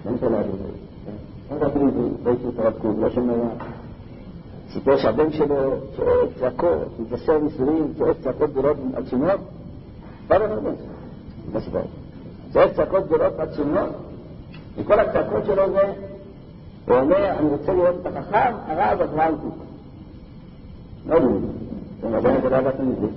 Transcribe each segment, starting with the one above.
אין שאלה על זה. אין אפילו באיזשהו תורת קוב, לא שומע. סיפור שהבן שלו צועק צעקות, מתבשר מסורים, צועק צעקות גדולות עצומות. בא לך הבן שלו, מה סיפור? צועק צעקות גדולות עצומות, וכל הצעקות שלו זה, הוא אומר, אני רוצה לראות את החכם, הרב אברהם קוק. לא דומה. אתם עדיין זה לא עבדתם מזה.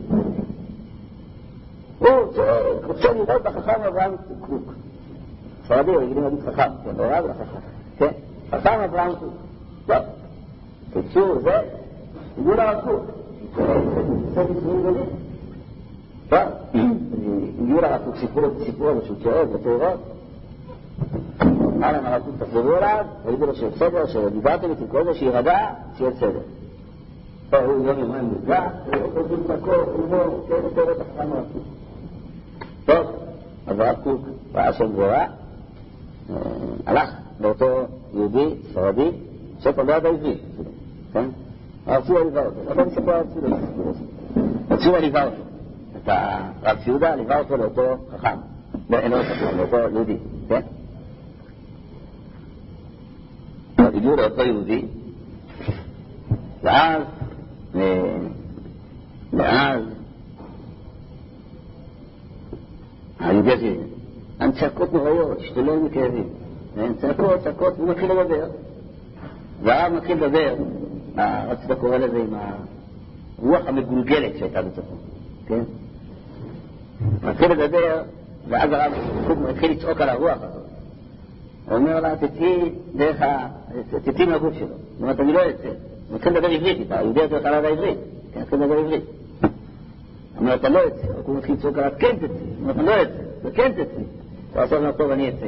הוא רוצה לראות את החכם אברהם קוק. ספרדי, רגילים להגיד חכם, כן, לא רב, אלא חכם. כן, חכם אברהם קוק. טוב. קיצור, זה, הגיעו לרב קוק. זה ניסויים גדולים. טוב, הגיעו לרב קוק, סיפרו לו שהוא צועק וצעירות. אמר להם הרב קוק, תחזרו אליו, והגידו לו שיהיה בסדר, שדיברתם איתי כל זה, שירגע, שיהיה בסדר. טוב, הוא יום יומיים נרגע, הוא חוזרים צעקות, הוא לא, כן, יותר את החכם הרב קוק. טוב, אז הרב קוק ראה שם גבורה, הלך לאותו יהודי, ספרדי, שפה לא ידע עברית, כן? הרב ליווה אותו, אבל נספר הרב ליווה אותו. את הרב ציודה ליווה אותו לאותו חכם, לאותו יהודי, כן? הגיעו לאותו יהודי, ואז היהודי הזה, הם צעקות נוראיות, שתלויים מכאבים, צעקות, והוא מתחיל לדבר. והרב מתחיל לדבר, רצית קורא לזה עם הרוח המגולגלת שהייתה בצפון, כן? מתחיל לדבר, ואז הרב מתחיל לצעוק על הרוח הזאת. הוא אומר לה, תצאי מהגוף שלו. זאת אומרת, אני לא אצא. הוא מתחיל לדבר עברית איתה, היהודי הזה חלד העברית, כן, מתחיל לדבר עברית. אומר, אתה לא אצא. הוא מתחיל לצעוק עליו, כן תצא. זאת אומרת, אני לא אצא, וכן תצא. הוא עושה לו טוב, אני אצא.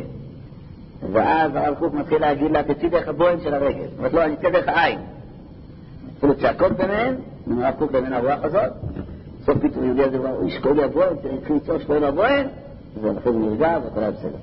ואז הרב קוק מתחיל להגיד לה, תצאי דרך הבוהן של הרגל. זאת אומרת, לא, אני אצא דרך העין. אפילו צעקות ביניהם, הרב קוק ביניהם הרוח הזאת. סוף פתאום יהודי הזה הוא ישקול לי הבוהן, התחיל לצעוק שקול לי הבוהן, ואחרי זה נרגע והכל היה בסדר.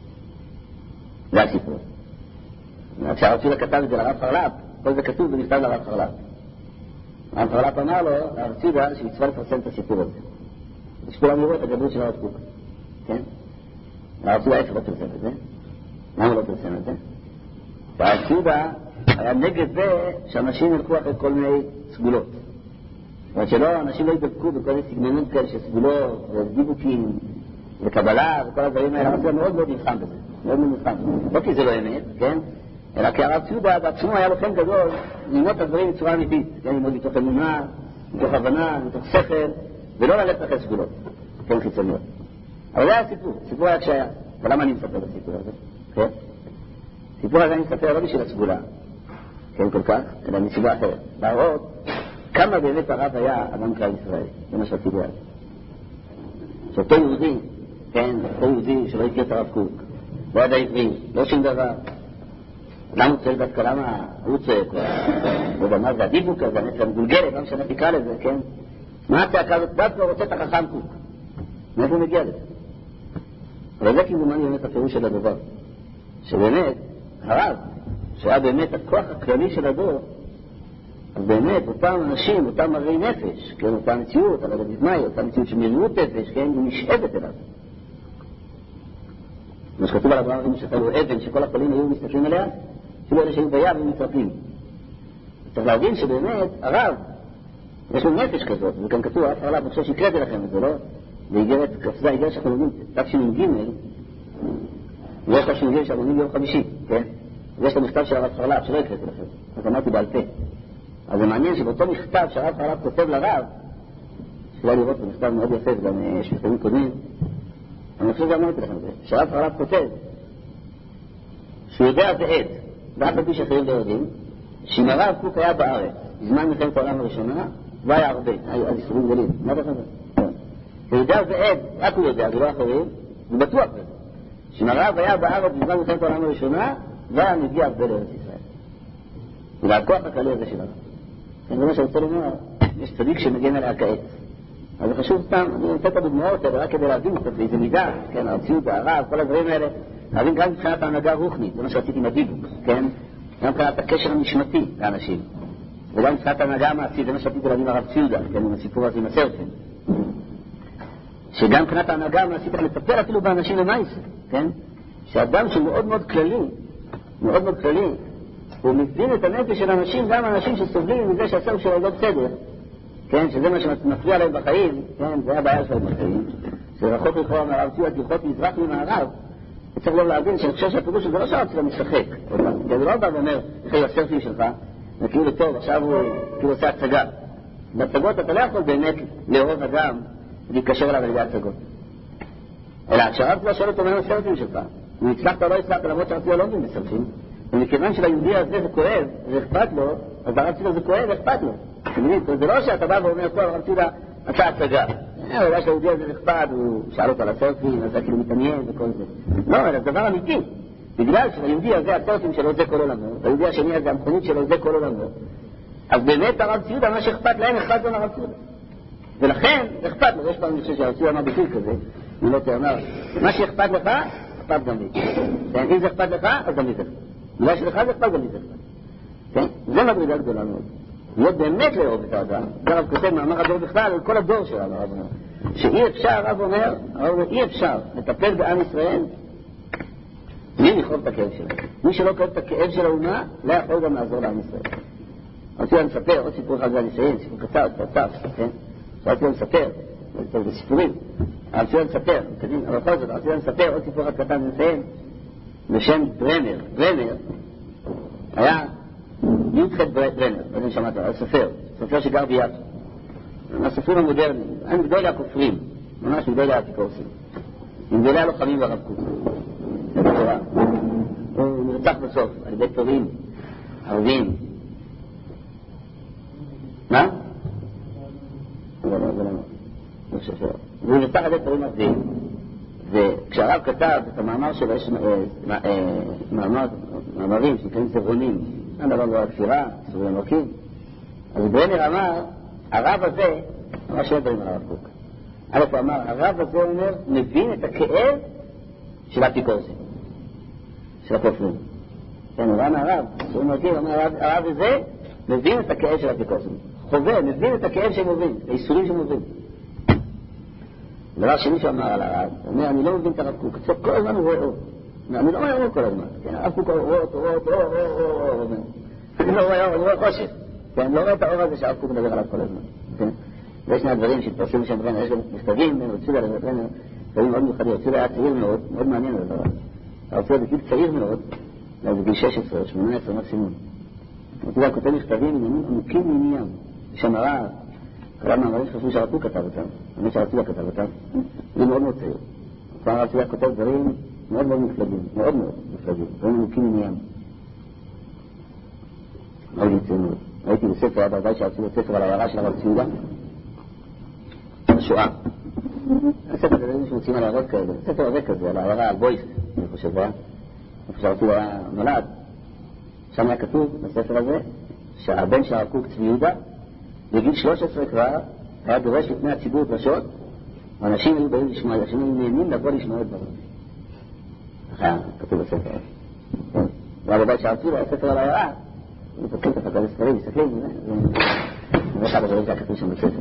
זה הסיפור. כשהרב ציודה כתב את זה לרב חרל"פ, כל זה כתוב ונכתב לרב חרל"פ. הרב חרל"פ אמר לו, לרב ציודה, שמצווה לפרסם את הסיפור הזה. שכולם יראו את הגדלות של הרב קוק. כן? הרב ציודה איפה לא פרסם את זה? למה לא פרסם את זה? והרב ציודה היה נגד זה שאנשים ילכו אחרי כל מיני סגולות. זאת אומרת שלא, אנשים לא ידבקו בכל מיני סגנונות כאלה של סגולות ודיבוקים וקבלה וכל הדברים האלה. הרב ציודה מאוד מאוד נלחם בזה. מאוד נלחם. לא כי זה לא אמת, כן? אלא כי הרב ציודה בעצמו היה לו חן גדול ללמוד את הדברים בצורה אמיתית. כן? ללמוד מתוך אמונה, מתוך הבנה, מתוך שכל, ולא ללכת אחרי סגולות. כן, חיצוניות. אבל זה היה סיפור. סיפור היה כשהיה. ולמה אני מספר בסיפור הזה? כן? סיפור הזה אני מספר לא בשביל הסגולה, כן כל כך, אלא מסיבה אחרת. להראות כמה באמת הרב היה אדם כלל ישראל. זה מה שרציתי להגיד. שאותו יהודי, כן, אותו יהודי שלא הכיר את הרב קוק, לא ידע עברי, לא שום דבר. למה הוא צועק דווקא? למה הוא צועק? לא יודע מה זה הדיבוק הזה, זה המגולגלת, לא משנה תקרא לזה, כן? מה הצעקה הזאת? דווקא רוצה את החכם קוק. מאיפה הוא מגיע לזה? אבל זה כמובן באמת הפירוש של הדבר. שבאמת, הרב, שהיה באמת הכוח הכללי של הדור, אז באמת, אותם אנשים, אותם מראי נפש, כן, אותה מציאות, אבל בזמאי, אותה מציאות שמרירות נפש, כן, היא נשאבת אליו. מה שכתוב על אברהם אבינו שחלו אבן, שכל החולים היו מסתכלים עליה, אפילו אלה שהיו בים ומצטרפים. צריך להבין שבאמת, הרב, יש לו נפש כזאת, וכאן כתוב, הרב חרל"פ, אני חושב שהקראתי לכם את זה, לא? באיגרת כ"ז, איגרת שאנחנו לומדים, תשנ"ג, ויש תשנ"ג שאנחנו לומדים ביום חמישי, כן? ויש את המכתב של הרב חרל"פ, שלא הקראתי לכם, אז אמרתי בעל פה. אז זה מעניין שבאותו מכתב שהרב חרל"פ כותב לרב, שאולי לראות במכתב מאוד יפה, וגם יש מכתבים קודמים, אני חושב גם אמרתי לכם את זה, שהרב חרל"פ כותב, שהוא יודע זה עד, ואף על פי שאחרים לא יודעים, שאם הרב קוק היה בארץ, בזמן מלחמת העולם הראשונה, לא היה הרבה, היו אז איסורים גדולים. מה אתה חושב? הוא יודע זה עד, רק הוא יודע, ולא אחרים, הוא בטוח בזה. שאם הרב היה בארץ בזמן מלחמת העולם הראשונה, לא היה מגיע הרבה לארץ ישראל. והכוח הכללי הזה של הרב. זה מה שאני רוצה לומר, יש צדיק שמגן עליה כעת. אז זה חשוב סתם, אני נותן את הדוגמאות האלה רק כדי להבין קצת באיזה מידה, כן, הרציאות, הרב, כל הדברים האלה, להבין גם מבחינת ההנהגה הרוחנית, זה מה שעשיתי עם הדיבוק, כן? גם מבחינת הקשר המשמעתי לאנשים, וגם מבחינת ההנהגה המעשית, זה מה שעשיתי להבין הרב ציודה, כן, עם הסיפור הזה עם הסרטן. שגם מבחינת ההנהגה המעשית, צריך לטפל אפילו באנשים למעשה, כן? שאדם שהוא מאוד מאוד כללי, מאוד מאוד כללי, הוא מבין את הנפש של אנשים, גם אנשים שסובלים מזה שהסוף שלו לא בסדר, כן, שזה מה שמפריע להם בחיים, כן, זה הבעיה שלהם בחיים, שרחוק לכאורה מהרב ציון, לרחוק מזרח ממערב, וצריך לא להבין שאני חושב שהפירוש שזה לא שהרב ציון משחק, זה לא בא ואומר, אחרי הסרפים שלך, וכאילו טוב, עכשיו הוא כאילו עושה הצגה. בהצגות אתה לא יכול באמת לאהוב אדם ולהתקשר אליו על ידי הצגות. אלא כשהרב ציון שואל אותו מה הסרפים שלך, הוא הצלחת או לא הצלחת, למרות שהרב ציון לא מבין בסרפים, ומכיוון שליהודי הזה זה כואב, זה אכפת לו, אז הרב ציון זה כואב, אכפת לו. זה לא שאתה בא ואומר, טוב, הרב ציון עשה הצגה. הוא יודע שהיהודי הזה אכפת, הוא שאל אותו על הסרפים, אז זה כאילו מתעניין וכל זה. לא, אלא זה דבר אמיתי. בגלל שליהודי הזה הסרפים שלו זה כל עולמו, ליהודי השני הזה המכונית שלו זה כל עולמו. אז באמת הרב ציון, מה שאכפת להם, אכפת לו מהרב ציון. ולכן, אכפת לו, יש פעם אני חושב שהרב ציון אמר ביטוי כזה, אני לא תאמר, מה שאכפת לך, אכפת גם לי. אם זה אכפת לך, אז גם לי זה אכפת. בגלל שלך זה אכפת, גם לי זה אכפת. זה מדרגה גדולה מאוד. להיות באמת לאהוב את האדם. הרב כותב מאמר הדור בכלל על כל הדור שלנו, הרב אומר. שאי אפשר, הרב אומר, אי אפשר לטפל בעם ישראל בלי לכאוב את הכאב שלו. מי שלא כואב את הכאב של האומה, לא יכול גם לעזור לעם ישראל. רציתי לספר, עוד סיפור אחד ואני אסיים, סיפור קצר, כן? רציתי לספר, זה סיפורים. רציתי לספר, אבל בכל זאת, רציתי לספר עוד סיפור אחד קטן ונסיים, בשם ברנר. ברנר היה י"ח ברנר, אני שמעתי, היה סופר שגר ביפו. מהסופרים המודרניים, הם גדולי הכופרים, ממש גדולי האפיקורסים, עם גדולי הלוחמים והרב קוק. הוא נרצח בסוף על ידי תורים ערבים. מה? לא. והוא נרצח על ידי תורים ערבים, וכשהרב כתב את המאמר שלו, יש מאמרים שנקראים סברונים, אין דבר לא הכפירה, סברונים מוקים, אז ברנר אמר, הרב הזה, אמר שני דברים על הרב קוק. הוא אמר, הרב הזה אומר, מבין את הכאב של האפיקורסים, של הכופרים. כן, הוא אמר הרב, שהוא מרגיל, אמר הרב הזה, מבין את הכאב של האפיקורסים. חווה, מבין את הכאב שהם מבין, האיסורים שהם מבין. דבר שני שהוא אמר על הרב, הוא אומר, אני לא מבין את הרב קוק, כל הזמן הוא רואה אור. אני לא רואה אור כל הזמן, הרב קוק רואה אותו, אני לא רואה אור, אני רואה חושך. אני לא רואה את האור הזה שהרב קוק מדבר עליו כל הזמן. ויש שני הדברים שהתפרסים שם ברנר, יש גם מכתבים, רצו לה ברנר, דברים מאוד מיוחדים, רצו לה היה צעיר מאוד, מאוד מעניין לדבר. רצו לה בגיל צעיר מאוד, בגיל 16, 18 מקסימום. רצו לה כותב מכתבים עמוקים מעניין, שם הרב, כלל מאמרים שחשבו שהרב קוק כתב אותם, אני שהרב לה כתב אותם, זה מאוד מאוד צעיר. כבר רצו לה כותב דברים מאוד מאוד מופלגים, מאוד מאוד מופלגים, דברים עמוקים מעניין. מאוד יצא מאוד. ראיתי בספר, היה בבית שעשו בספר על העיירה של הרב ציודה, השואה. הספר הזה שמוצאים על העיירות כאלה, ספר הזה כזה, על העיירה, על בויס, אני חושב, איפה שהרב ציודה היה נולד, שם היה כתוב בספר הזה, שהבן של הרב קוק צבי יהודה, בגיל 13 כבר, היה דורש לפני הציבור דרשות, האנשים היו באים לשמוע, האנשים היו נהנים לבוא לשמוע את דברים. היה כתוב בספר הזה. והיה בבית שהרב ציודה, היה ספר על העיירה, אני פותחים את הפקד הספרים, מסתכלים, ואחד הדברים שהכתוב שם בספר.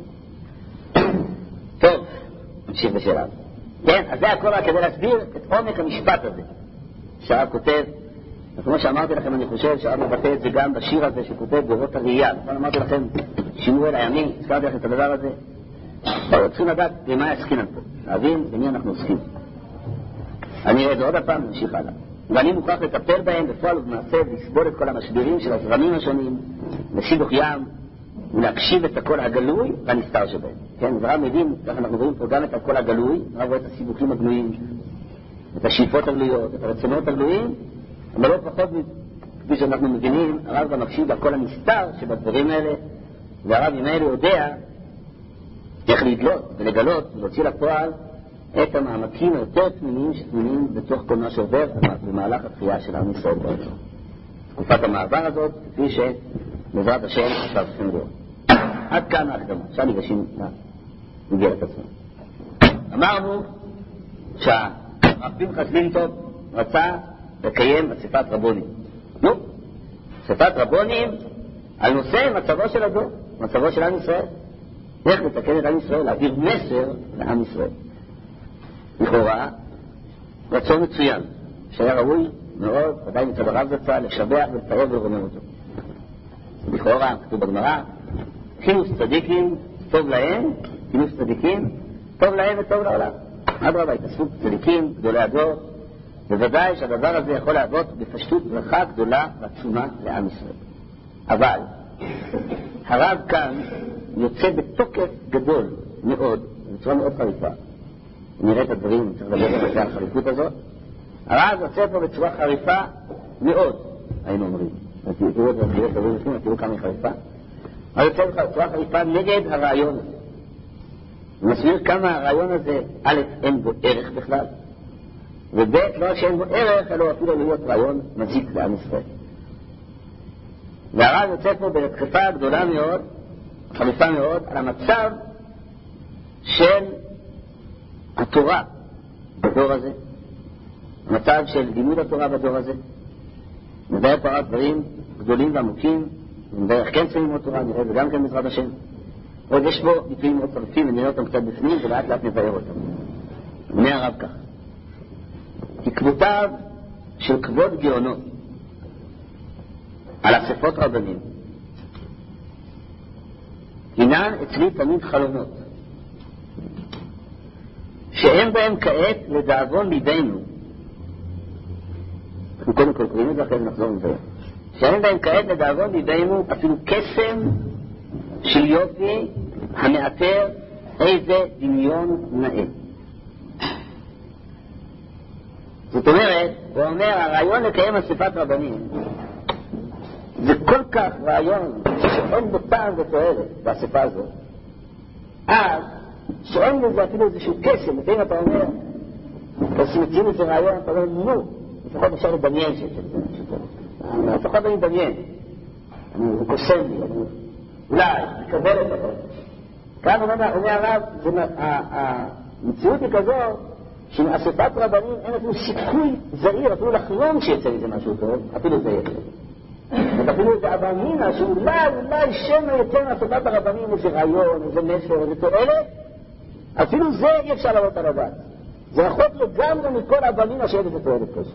טוב, נמשיך בשאלה. כן, אז זה הכל רק כדי להסביר את עומק המשפט הזה שהרב כותב, וכמו שאמרתי לכם, אני חושב שהרב מבטא את זה גם בשיר הזה שכותב באורות הראייה. נכון, אמרתי לכם, שמואל הימי, הזכרתי לכם את הדבר הזה. צריכים לדעת למה עסקינן פה, להבין במי אנחנו עוסקים. אני אראה את זה עוד הפעם, נמשיך הלאה. ואני מוכרח לטפל בהם בפועל ובמעשה ולסבול את כל המשברים של הזרמים השונים, לשידוך ים, ולהקשיב את הקול הגלוי והנסתר שבהם. כן, ורב מבין, כך אנחנו רואים פה גם את הקול הגלוי, רב רואה את הסיבוכים הגלויים, את השאיפות הגלויות, את הרצונות הגלויים, אבל לא פחות כפי שאנחנו מבינים, הרב גם מקשיב לקול הנסתר שבדברים האלה, והרב עם האלה יודע איך לדלות ולגלות ולהוציא לפועל את המעמקים היותר פנימיים שפנימיים בתוך כל מה שעובר במהלך התחייה של עם ישראל בעצם. תקופת המעבר הזאת, כפי שבעזרת השם עכשיו צריכים לראות. עד כאן ההקדמה. עכשיו ניגשים נגיע עצמנו. אמרנו שהרב פנחס לינטוב רצה לקיים אספת רבונים. אספת רבונים על נושא מצבו של הדור, מצבו של עם ישראל. איך לתקן את עם ישראל, להעביר מסר לעם ישראל. לכאורה, רצון מצוין, שהיה ראוי מאוד, ודאי מצד הרב זצ"ל, לשבח ולפאר ולרומם אותו. לכאורה, כתוב בגמרא, כינוס צדיקים טוב להם, כינוס צדיקים טוב להם וטוב לעולם. אדרבה, התאספות צדיקים, גדולי הדור, בוודאי שהדבר הזה יכול להוות בפשטות ברכה גדולה ועצומה לעם ישראל. אבל הרב כאן יוצא בתוקף גדול מאוד, בצורה מאוד חריפה. נראה את הדברים, צריך לדבר על החריפות הזאת. הרב יוצא פה בצורה חריפה מאוד, היינו אומרים. תראו כמה היא חריפה. הוא יוצא בצורה חריפה נגד הרעיון הזה. הוא מסביר כמה הרעיון הזה, א', אין בו ערך בכלל, וב', לא שאין בו ערך, אלא אפילו להיות רעיון מזיק לעם ישראל. והרב יוצא פה בתקפה גדולה מאוד, חריפה מאוד, על המצב של התורה בדור הזה, המצב של לימוד התורה בדור הזה. נדבר פה על דברים גדולים ועמוקים, ונדבר כן צריכים התורה, נראה זה גם כן בעזרת השם. עוד יש בו ביטויים מאוד חריפים, ונראה אותם קצת בפנים, ולאט לאט נבאר אותם. בני הרב כך. עקבותיו של כבוד גאונו על אספות רבנים הינן אצלי תמיד חלומות שאין בהם כעת לדאבון ליבנו. אנחנו קודם כל קוראים את זה, אחרי זה נחזור לזה. שאין בהם כעת לדאבון ליבנו אפילו קסם של יופי המאתר איזה דמיון נאה. זאת אומרת, הוא אומר, הרעיון לקיים אספת רבנים זה כל כך רעיון שאין בו טעם ותועלת באספה הזאת, אז שאין לזה אפילו איזשהו קסם. לפעמים אתה אומר, כשמציעים איזה רעיון, אתה אומר, נו, לפחות אפשר לדמיין שיש את זה. לפחות אני מדמיין. זה קוסם לי, אולי, לקבל את הכל. כאן אומר הרב, המציאות היא כזו, שעם אספת רבנים אין אפילו סיכוי זהיר, אפילו לחלום שיצא מזה משהו טוב, אפילו זה יצא. אפילו זה אבמינה, שאולי שמא יצא מאספת הרבנים איזה רעיון, איזה מסר, איזה תועלת, אפילו זה אי אפשר לעלות על הדעת. זה רחוק לגמרי מכל אבמינה שאין איזה תועלת כזו.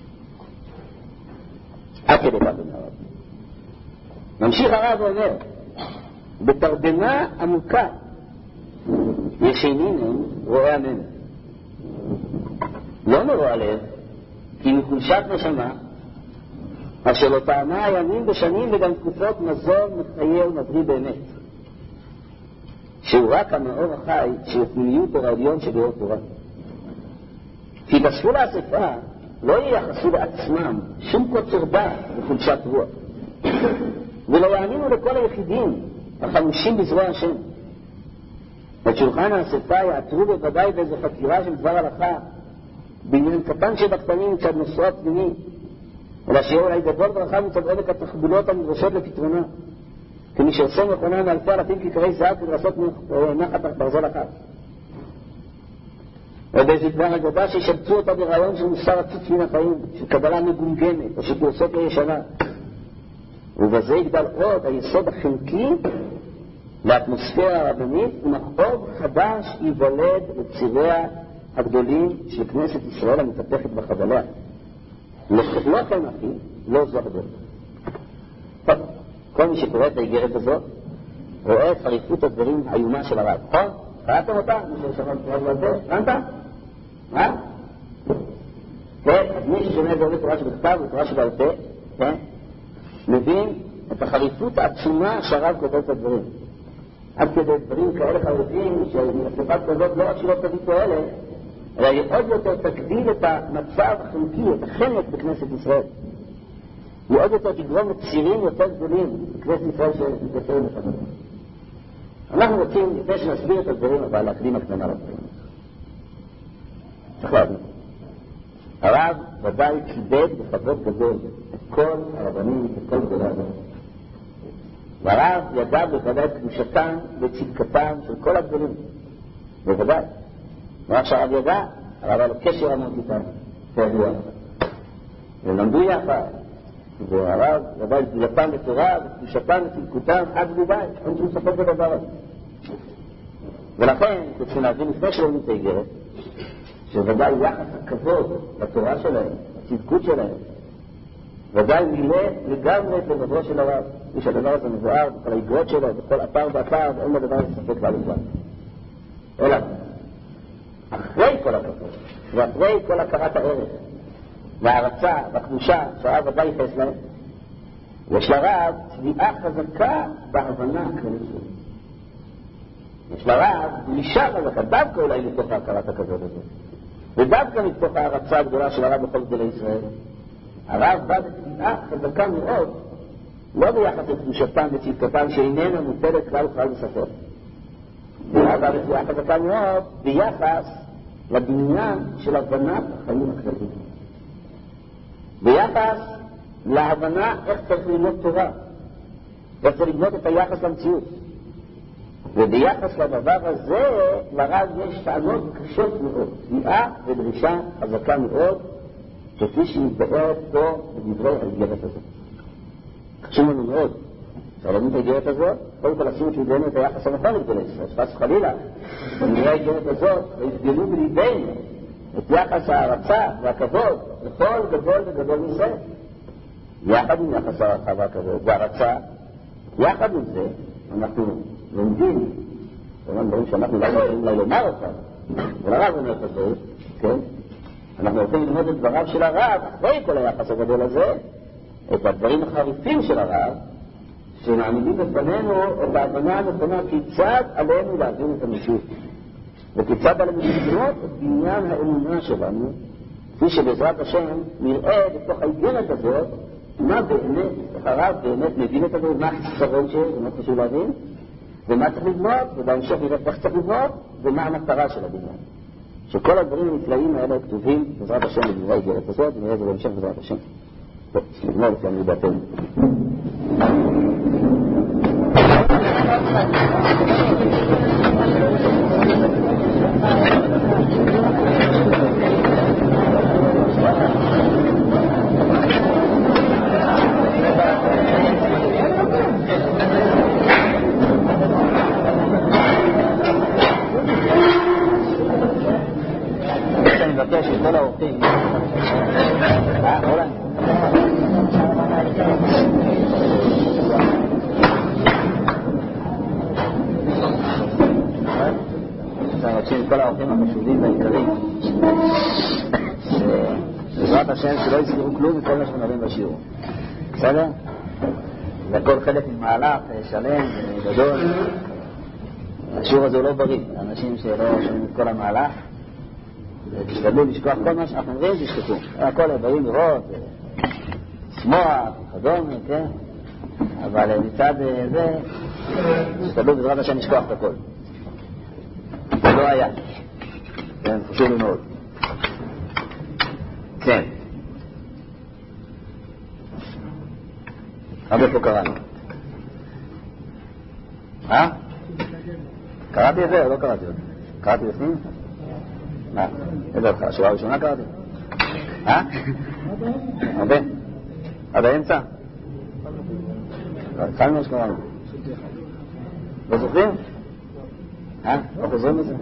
עד כדי כך בין הרב. ממשיך הרב ואומר, בתרדמה עמוקה ישנים רואי עמנו. לא מרוע לב, כי מחולשת נשמה, אשר לא טעמה ימים בשנים וגם תקופות מזון מחיה ומבריא באמת. שהוא רק המאור החי שיפניות הרעיון שבאור תורה. כי בספו לאספה לא ייחסו לעצמם שום קוצר דעת וחולשת רוח. ולא יאמינו לכל היחידים החמושים בזרוע השם. את שולחן האספה יעתרו בוודאי באיזו חקירה של דבר הלכה, בעניין קטן שבקטנים מצד נושא הפנימי, אלא שיהיה אולי גדול ורחב מצד עומק התחבולות הנדרשות לפתרונה, כמי שעושה מכונה מאלפי אלפים כיכרי זהב כדי לעשות נחת ברזל אחת. ובאיזו דבר אגדה שישבצו אותה ברעיון של מוסר עציץ מן החיים, של קבלה מגומגמת, או של פילוסופיה ישנה. ובזה יגדל עוד היסוד החלקי לאטמוספירה הרבנית, ומחוב חדש ייוולד לציריה הגדולים של כנסת ישראל המתהפכת בחבלה. לא כן אחי, לא זו הגדול. טוב, כל מי שקורא את האיגרת הזאת רואה את חריפות הדברים האיומה של הרב. נכון? קראתם אותה? מי ששמעת על זה? הבנת? מה? כן, אז מי ששומע את זה אומר תורה שבכתב ותורה שבעל פה, כן? מבין את החריפות העצומה שהרב כותב את הדברים. עד כדי דברים כאלה חריפים שהספת כזאת לא רק שלא תביא תועלת, אלא עוד יותר תגדיל את המצב החלקי, את החנק בכנסת ישראל. היא עוד יותר תגרום לצירים יותר גדולים בכנסת ישראל שמתבשרים לפנינו. אנחנו רוצים, לפני שנסביר את הדברים, אבל להקדים הקדמה לדברים. צריך להבין. הרב ודאי כיבד בכבוד גדול את כל הרבנים, את כל גדולי הדור. והרב ידע בוודאי את קדושתם וצדקתם של כל הגדולים. בוודאי. מה שהרב ידע, הרב היה לו קשר עמוק איתם, כידוע. ולמדו יחד. והרב ידע את גדולתם בתורה וקדושתם וצדקתם עד בבית. אין שום ספק בדבר הזה. ולכן, צריכים להבין לפני שלומדים את האיגרת, שוודאי יחס הכבוד לתורה שלהם, הצדקות שלהם, ודאי מילא לגמרי את לבבו של הרב, ושהדבר הזה מבואר בכל האגרות שלו, בכל אתר ואתר, ואין לדבר הזה ספק כלל וכלל. אלא, אחרי כל הכבוד, ואחרי כל הכרת הערך, והערצה והקדושה שהרב ודאי יחס להם, יש לרב תביעה חזקה בהבנה הכללית שלו. יש לרב דרישה חזקה, דווקא אולי מתוך ההכרת הכבוד הזה, ודווקא מתוך ההערצה הגדולה של הרב בכל גדולי ישראל. הרב בא בתביעה חזקה מאוד, לא ביחס לקדושתם וצדקתם שאיננה מוטלת כלל וכלל בספק. הרב בא בתביעה חזקה מאוד ביחס לבניין של הבנת החיים הכלליים. ביחס להבנה איך צריך ללמוד תורה, איך צריך לבנות את היחס למציאות. וביחס לדבר הזה לרב יש טענות קשות מאוד, תביעה ודרישה חזקה מאוד, כפי שמתבארת פה בדברי האיגרת הזאת. חשוב לנו מאוד שהרבנות האיגרת הזאת, קודם כל לשים את ליבנו את היחס הנכון לגדולי ישראל, שפס חלילה, בדברי האיגרת הזאת והפגלו בליבנו את יחס ההערצה והכבוד לכל גדול וגדול מישראל. יחד עם יחס ההערצה והכבוד וההערצה, יחד עם זה אנחנו לומדים, כמובן דברים שאנחנו לא יכולים לומר אותם, ולרב אומר את זה, כן? אנחנו רוצים ללמוד את דבריו של הרב, אחרי כל היחס הגדול הזה, את הדברים החריפים של הרב, שמעמידים בפנינו את ההבנה הנכונה כיצד עלינו להבין את המציאות, וכיצד עלינו לבנות את בניין האמונה שלנו, כפי שבעזרת השם נראה בתוך האיגרת הזאת, מה באמת, הרב באמת מבין את הדברים, מה החיסרון שיש, ומה חשוב להבין, ומה צריך לבנות, ובהמשך נראה איך צריך לבנות, ומה המטרה של הבניין. שכל הדברים הנפלאים האלה כתובים בעזרת השם בדברי האיגרת הזאת, ונראה את זה בהמשך בעזרת השם. טוב, נגמור לפי עמידתנו. אני מבקש את כל האורחים. אולי? אני מבקש את כל האורחים החשובים והעיקרים, בעזרת השם שלא יזכרו כלום מכל מה שנראים בשיעור. בסדר? והכל חלק ממהלך שלם וגדול. השיעור הזה הוא לא בריא, אנשים שלא שומעים את כל המהלך תשתדלו לשכוח כל מה שאנחנו אומרים, תשכחו. הכל באים לראות, לשמוע, כדומה, כן? אבל מצד זה תשתדלו בעזרת השם לשכוח את הכל. זה לא היה. כן, חשוב לי מאוד. כן. עד איפה קראנו? קראתי את זה או לא קראתי את זה? קראתי לפנים? איזה אותך? השורה הראשונה קראתי? הרבה? עד האמצע? התחלנו שקראנו. לא זוכרים? לא חוזרים לזה?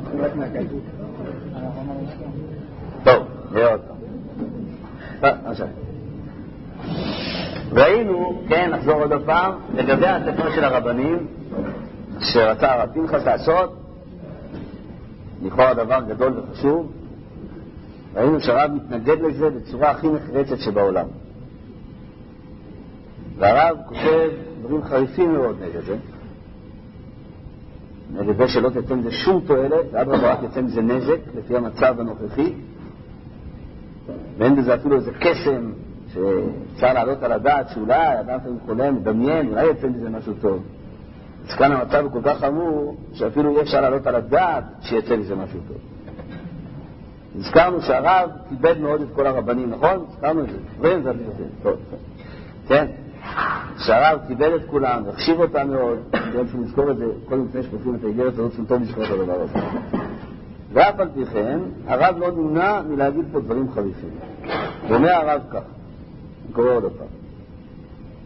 טוב, נראה עוד פעם. עכשיו ראינו, כן, נחזור עוד פעם לגבי הספר של הרבנים שרצה הרב פנחס לעשות, לכאורה דבר גדול וחשוב. ראינו שהרב מתנגד לזה בצורה הכי נחרצת שבעולם, והרב כותב דברים חריפים מאוד נגד זה, נגד זה שלא תצא מזה שום תועלת, ועד רבה רק תצא מזה נזק לפי המצב הנוכחי, ואין בזה אפילו איזה קסם שאפשר לעלות על הדעת שאולי אדם פעמים חולם, מדמיין, אולי יצא מזה משהו טוב. אז כאן המצב הוא כל כך חמור שאפילו אי אפשר לעלות על הדעת שיצא מזה משהו טוב. הזכרנו שהרב כיבד מאוד את כל הרבנים, נכון? הזכרנו את זה. רואים זה טוב. כן? שהרב כיבד את כולם, החשיב אותם מאוד, כדי שנזכור את זה, קודם לפני שפותחים את האיגרת הזאת, שטוב לזכור את הדבר הזה. ואף על פי כן, הרב לא נמנע מלהגיד פה דברים חריפים. ואומר הרב כך, אני קורא עוד פעם.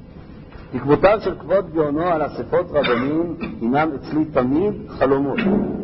תקוותיו של כבוד גאונו על אספות רבנים הינם אצלי תמיד חלומות.